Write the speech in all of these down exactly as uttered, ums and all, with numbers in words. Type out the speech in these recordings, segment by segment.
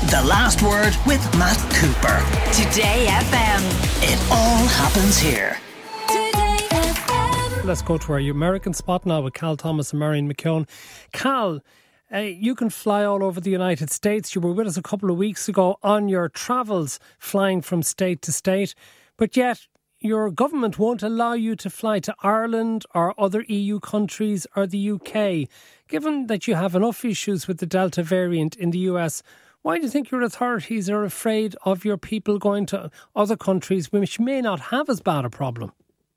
The Last Word with Matt Cooper. Today F M. It all happens here. Today F M. Let's go to our American spot now with Cal Thomas and Marion McKeown. Cal, uh, you can fly all over the United States. You were with us a couple of weeks ago on your travels, flying from state to state. But yet, your government won't allow you to fly to Ireland or other E U countries or the U K. Given that you have enough issues with the Delta variant in the U S, why do you think your authorities are afraid of your people going to other countries which may not have as bad a problem?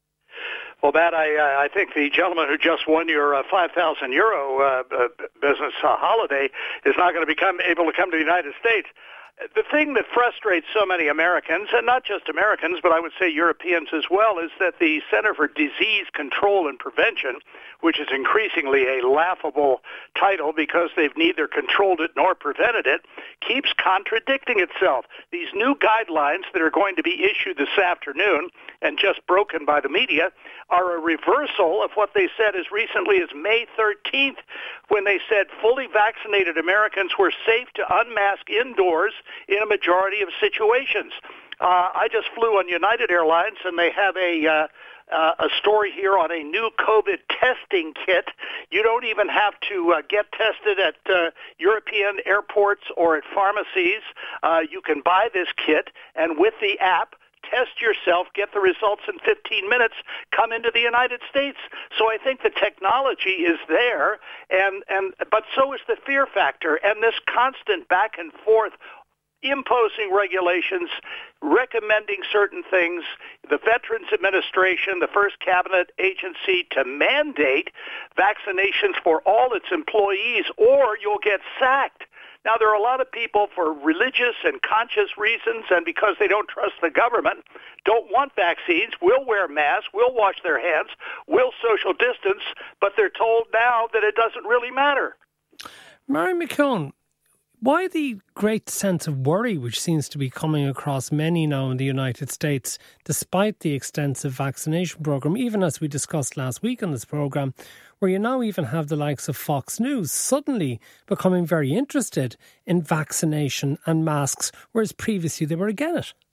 Well, Matt, I, uh, I think the gentleman who just won your uh, five thousand euro uh, uh, business uh, holiday is not going to become able to come to the United States. The thing that frustrates so many Americans, and not just Americans, but I would say Europeans as well, is that the Center for Disease Control and Prevention, which is increasingly a laughable title because they've neither controlled it nor prevented it, keeps contradicting itself. These new guidelines that are going to be issued this afternoon and just broken by the media are a reversal of what they said as recently as May thirteenth, when they said fully vaccinated Americans were safe to unmask indoors in a majority of situations. Uh, I just flew on United Airlines, and they have a uh, uh, a story here on a new COVID testing kit. You don't even have to uh, get tested at uh, European airports or at pharmacies. Uh, you can buy this kit, and with the app, test yourself, get the results in fifteen minutes, come into the United States. So I think the technology is there, and, and but so is the fear factor, and this constant back and forth imposing regulations, recommending certain things, the Veterans Administration, the first cabinet agency to mandate vaccinations for all its employees, or you'll get sacked. Now, there are a lot of people, for religious and conscious reasons and because they don't trust the government, don't want vaccines, will wear masks, will wash their hands, will social distance, but they're told now that it doesn't really matter. Marion McKeown, why the great sense of worry which seems to be coming across many now in the United States, despite the extensive vaccination programme, even as we discussed last week on this programme, where you now even have the likes of Fox News suddenly becoming very interested in vaccination and masks, whereas previously they were against it?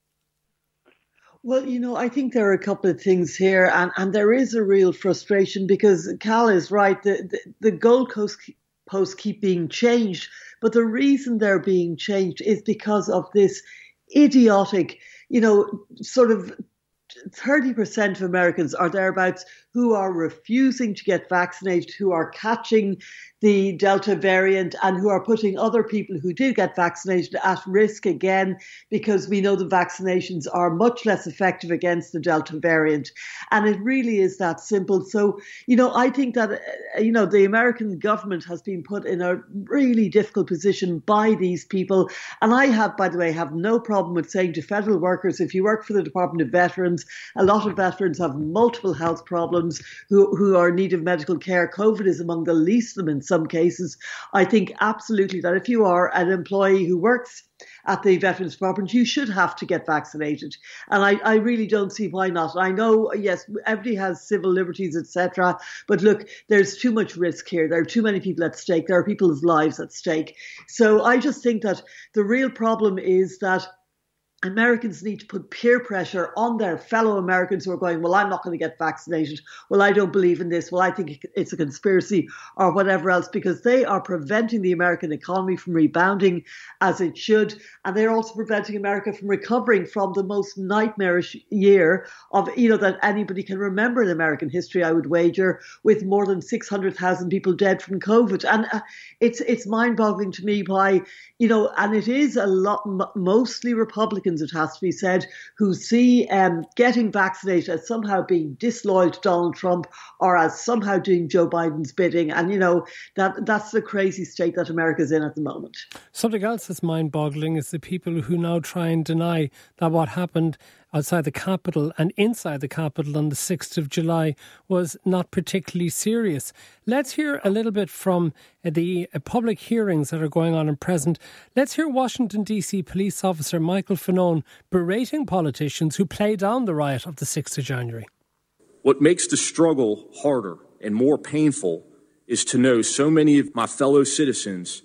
Well, you know, I think there are a couple of things here, and, and there is a real frustration because Cal is right. The, the, the goalposts posts keep being changed, but the reason they're being changed is because of this idiotic, you know, sort of thirty percent of Americans or thereabouts who are refusing to get vaccinated, who are catching the Delta variant and who are putting other people who did get vaccinated at risk again, because we know the vaccinations are much less effective against the Delta variant. And it really is that simple. So, you know, I think that, uh, you know, the American government has been put in a really difficult position by these people. And I have, by the way, have no problem with saying to federal workers, if you work for the Department of Veterans, a lot of veterans have multiple health problems who, who are in need of medical care. COVID is among the least of them in some cases. I think absolutely that if you are an employee who works at the Veterans Department, you should have to get vaccinated. And I, I really don't see why not. I know, yes, everybody has civil liberties, et cetera. But look, there's too much risk here. There are too many people at stake. There are people's lives at stake. So I just think that the real problem is that Americans need to put peer pressure on their fellow Americans who are going, well, I'm not going to get vaccinated. Well, I don't believe in this. Well, I think it's a conspiracy or whatever else, because they are preventing the American economy from rebounding as it should. And they're also preventing America from recovering from the most nightmarish year of, you know, that anybody can remember in American history, I would wager, with more than six hundred thousand people dead from COVID. And uh, it's, it's mind boggling to me why, you know, and it is a lot, mostly Republicans, it has to be said, who see um, getting vaccinated as somehow being disloyal to Donald Trump or as somehow doing Joe Biden's bidding. And, you know, that that's the crazy state that America's in at the moment. Something else that's mind-boggling is the people who now try and deny that what happened outside the Capitol and inside the Capitol on the sixth of July was not particularly serious. Let's hear a little bit from the public hearings that are going on in present. Let's hear Washington D C police officer Michael Fanone berating politicians who play down the riot of the sixth of January. What makes the struggle harder and more painful is to know so many of my fellow citizens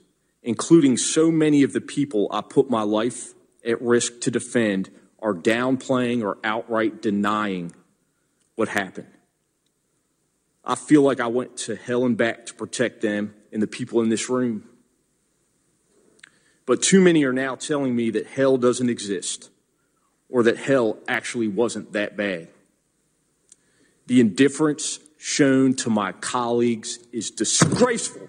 including so many of the people I put my life at risk to defend, are downplaying or outright denying what happened. I feel like I went to hell and back to protect them and the people in this room. But too many are now telling me that hell doesn't exist, or that hell actually wasn't that bad. The indifference shown to my colleagues is disgraceful.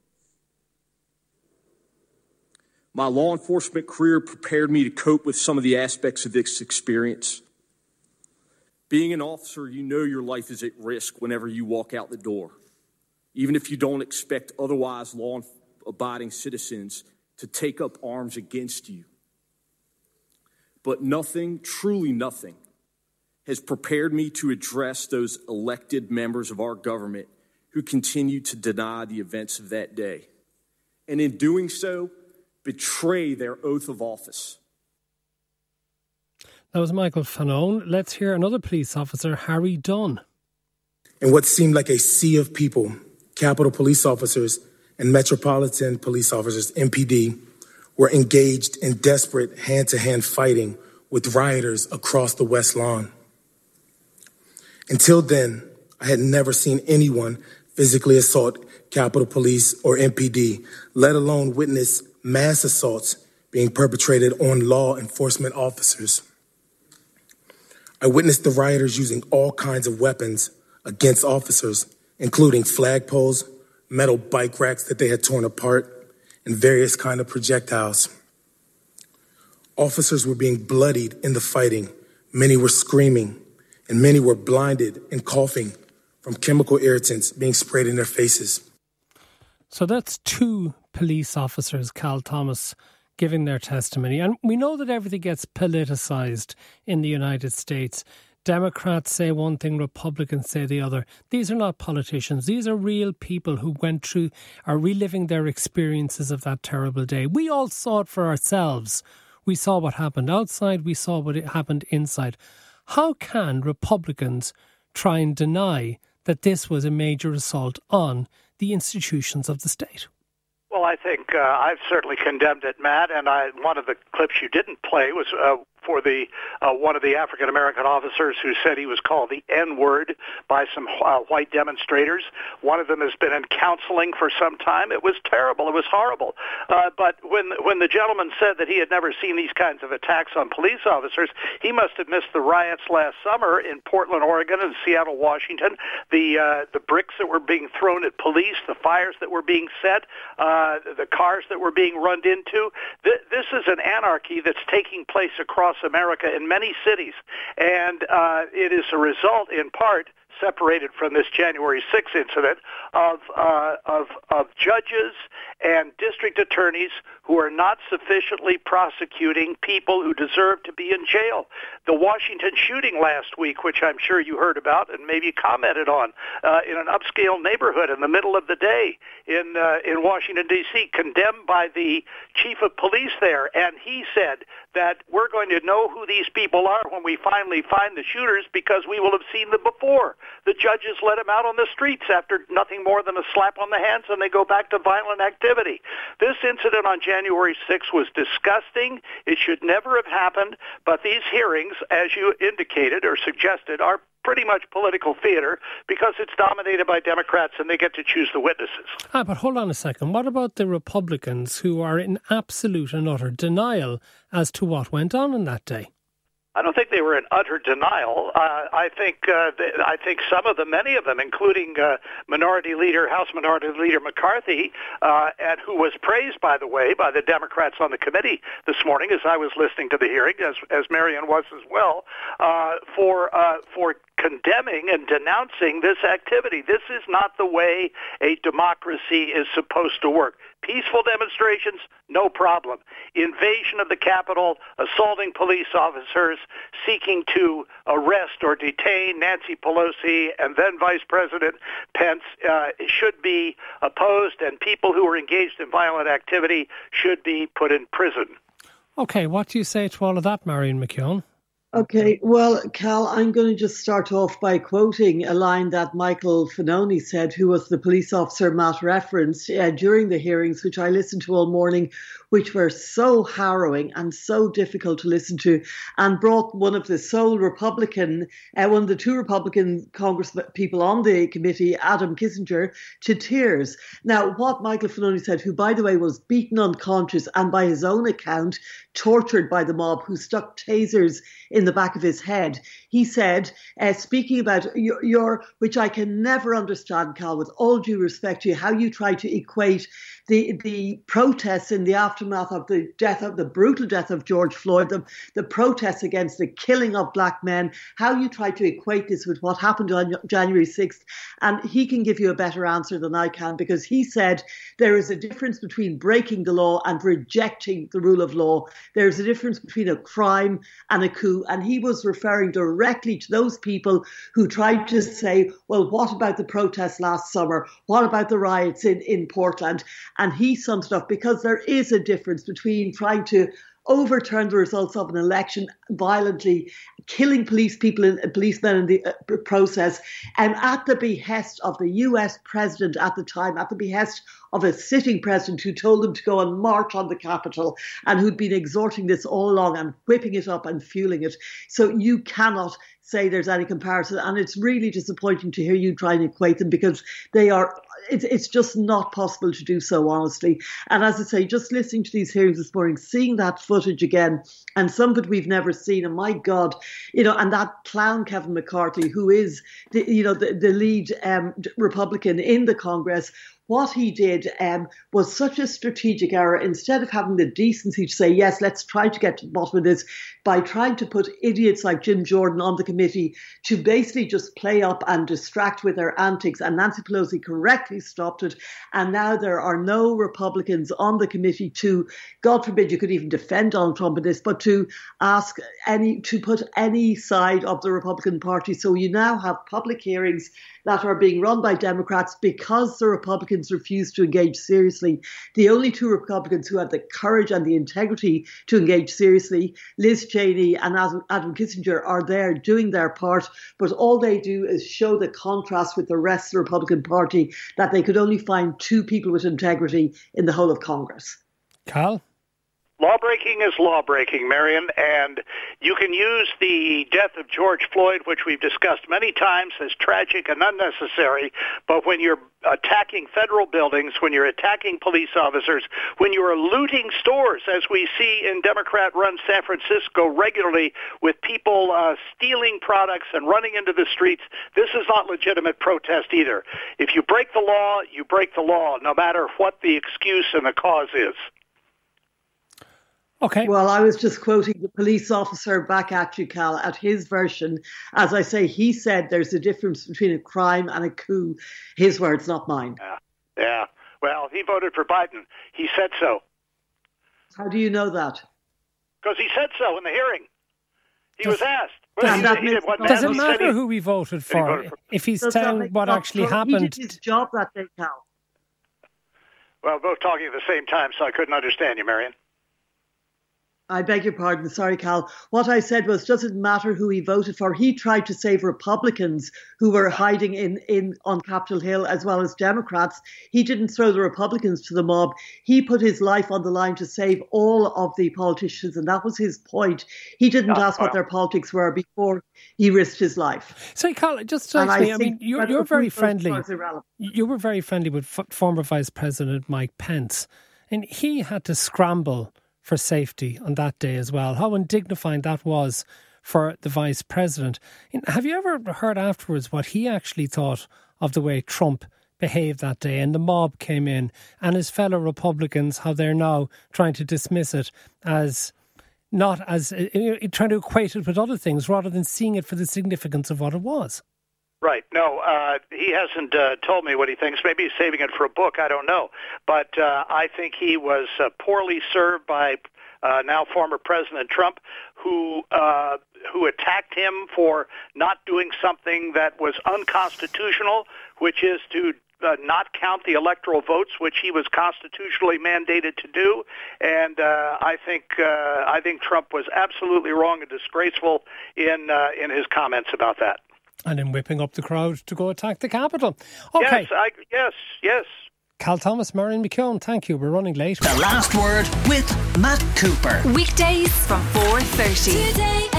My law enforcement career prepared me to cope with some of the aspects of this experience. Being an officer, you know your life is at risk whenever you walk out the door, even if you don't expect otherwise law-abiding citizens to take up arms against you. But nothing, truly nothing, has prepared me to address those elected members of our government who continue to deny the events of that day, and in doing so, betray their oath of office. That was Michael Fanone. Let's hear another police officer, Harry Dunn. In what seemed like a sea of people, Capitol Police officers and Metropolitan Police officers, M P D, were engaged in desperate hand-to-hand fighting with rioters across the West Lawn. Until then, I had never seen anyone physically assault Capitol Police or M P D, let alone witness mass assaults being perpetrated on law enforcement officers. I witnessed the rioters using all kinds of weapons against officers, including flagpoles, metal bike racks that they had torn apart, and various kinds of projectiles. Officers were being bloodied in the fighting. Many were screaming, and many were blinded and coughing from chemical irritants being sprayed in their faces. So that's two police officers, Cal Thomas, giving their testimony. And we know that everything gets politicised in the United States. Democrats say one thing, Republicans say the other. These are not politicians. These are real people who went through, are reliving their experiences of that terrible day. We all saw it for ourselves. We saw what happened outside. We saw what happened inside. How can Republicans try and deny that this was a major assault on the institutions of the state? Well, I think uh, I've certainly condemned it, Matt, and I, one of the clips you didn't play was uh, for the uh, one of the African-American officers who said he was called the N-word by some uh, white demonstrators. One of them has been in counseling for some time. It was terrible. It was horrible. Uh, but when when the gentleman said that he had never seen these kinds of attacks on police officers, he must have missed the riots last summer in Portland, Oregon, and Seattle, Washington, the uh, the bricks that were being thrown at police, the fires that were being set, uh, the cars that were being run into. Th- this is an anarchy that's taking place across America in many cities, and uh, it is a result, in part, separated from this January sixth incident, of, uh, of of judges and district attorneys who are not sufficiently prosecuting people who deserve to be in jail. The Washington shooting last week, which I'm sure you heard about and maybe commented on, uh, in an upscale neighborhood in the middle of the day in uh, in Washington, D C, condemned by the chief of police there, and he said that we're going to know who these people are when we finally find the shooters because we will have seen them before. The judges let them out on the streets after nothing more than a slap on the hands, and they go back to violent activity. This incident on January sixth was disgusting. It should never have happened, but these hearings, as you indicated or suggested, are pretty much political theater because it's dominated by Democrats and they get to choose the witnesses. Ah, but hold on a second. What about the Republicans who are in absolute and utter denial as to what went on in that day? I don't think they were in utter denial. Uh, I think uh, they, I think some of them, many of them, including uh, Minority Leader, House Minority Leader McCarthy, uh, and who was praised, by the way, by the Democrats on the committee this morning as I was listening to the hearing, as as Marion was as well, uh, for uh, for condemning and denouncing this activity. This is not the way a democracy is supposed to work. Peaceful demonstrations, no problem. Invasion of the Capitol, assaulting police officers, seeking to arrest or detain Nancy Pelosi and then Vice President Pence uh, should be opposed, and people who are engaged in violent activity should be put in prison. Okay, what do you say to all of that, Marion McKeown? Okay, well, Cal, I'm going to just start off by quoting a line that Michael Fanoni said, who was the police officer Matt referenced uh, during the hearings, which I listened to all morning, which were so harrowing and so difficult to listen to, and brought one of the sole Republican, uh, one of the two Republican Congress people on the committee, Adam Kinzinger, to tears. Now, what Michael Fanoni said, who, by the way, was beaten unconscious and by his own account, tortured by the mob, who stuck tasers in the back of his head. He said, uh, speaking about your, your, which I can never understand, Cal, with all due respect to you, how you try to equate the the protests in the aftermath of the death of the brutal death of George Floyd, the, the protests against the killing of black men, how you try to equate this with what happened on January sixth. And he can give you a better answer than I can, because he said there is a difference between breaking the law and rejecting the rule of law. There's a difference between a crime and a coup. And he was referring directly to those people who tried to say, well, what about the protests last summer? What about the riots in, in Portland? And he summed it up, because there is a difference between trying to overturn the results of an election violently, killing police people and policemen in the uh, process, and at the behest of the U S president at the time, at the behest of a sitting president who told them to go and march on the Capitol, and who'd been exhorting this all along and whipping it up and fueling it. So you cannot say there's any comparison, and it's really disappointing to hear you try and equate them, because they are, it's, it's just not possible to do so, honestly. And as I say, just listening to these hearings this morning, seeing that footage again, and some of it we've never seen, and my God, you know, and that clown Kevin McCarthy, who is, the, you know, the, the lead um, Republican in the Congress, what he did um, was such a strategic error. Instead of having the decency to say, yes, let's try to get to the bottom of this, by trying to put idiots like Jim Jordan on the committee to basically just play up and distract with their antics. And Nancy Pelosi correctly stopped it. And now there are no Republicans on the committee to, God forbid you could even defend Donald Trump in this, but to ask any, to put any side of the Republican Party. So you now have public hearings that are being run by Democrats because the Republicans refuse to engage seriously. The only two Republicans who have the courage and the integrity to engage seriously, Liz Cheney and Adam Kinzinger, are there doing their part, but all they do is show the contrast with the rest of the Republican Party, that they could only find two people with integrity in the whole of Congress. Cal? Lawbreaking is lawbreaking, Marion, and you can use the death of George Floyd, which we've discussed many times, as tragic and unnecessary, but when you're attacking federal buildings, when you're attacking police officers, when you are looting stores, as we see in Democrat-run San Francisco regularly, with people uh, stealing products and running into the streets, this is not legitimate protest either. If you break the law, you break the law, no matter what the excuse and the cause is. Okay. Well, I was just quoting the police officer back at you, Cal, at his version. As I say, he said there's a difference between a crime and a coup. His words, not mine. Yeah. Yeah. Well, he voted for Biden. He said so. How do you know that? Because he said so in the hearing. He does, was asked. Well, he, that he makes, what does it he matter he, who we voted for, he voted for does if he's telling what actually pro- happened? He did his job that day, Cal. Well, both talking at the same time, so I couldn't understand you, Marion. I beg your pardon. Sorry, Cal. What I said was, doesn't matter who he voted for. He tried to save Republicans who were hiding in, in on Capitol Hill, as well as Democrats. He didn't throw the Republicans to the mob. He put his life on the line to save all of the politicians, and that was his point. He didn't oh, ask wow. what their politics were before he risked his life. So, Cal, just strikes me, I, I mean, you're, you're very friendly. You were very friendly with f- former Vice President Mike Pence, and he had to scramble for safety on that day as well. How undignifying that was for the Vice President. Have you ever heard afterwards what he actually thought of the way Trump behaved that day, and the mob came in, and his fellow Republicans, how they're now trying to dismiss it as not as uh, trying to equate it with other things rather than seeing it for the significance of what it was? Right. No, uh, he hasn't uh, told me what he thinks. Maybe he's saving it for a book. I don't know. But uh, I think he was uh, poorly served by uh, now former President Trump, who uh, who attacked him for not doing something that was unconstitutional, which is to uh, not count the electoral votes, which he was constitutionally mandated to do. And uh, I think uh, I think Trump was absolutely wrong and disgraceful in uh, in his comments about that. And in whipping up the crowd to go attack the Capitol. Okay. Yes, I, yes, yes. Cal Thomas, Marion McKeown, thank you. We're running late. The Last Word with Matt Cooper. Weekdays from four thirty. Today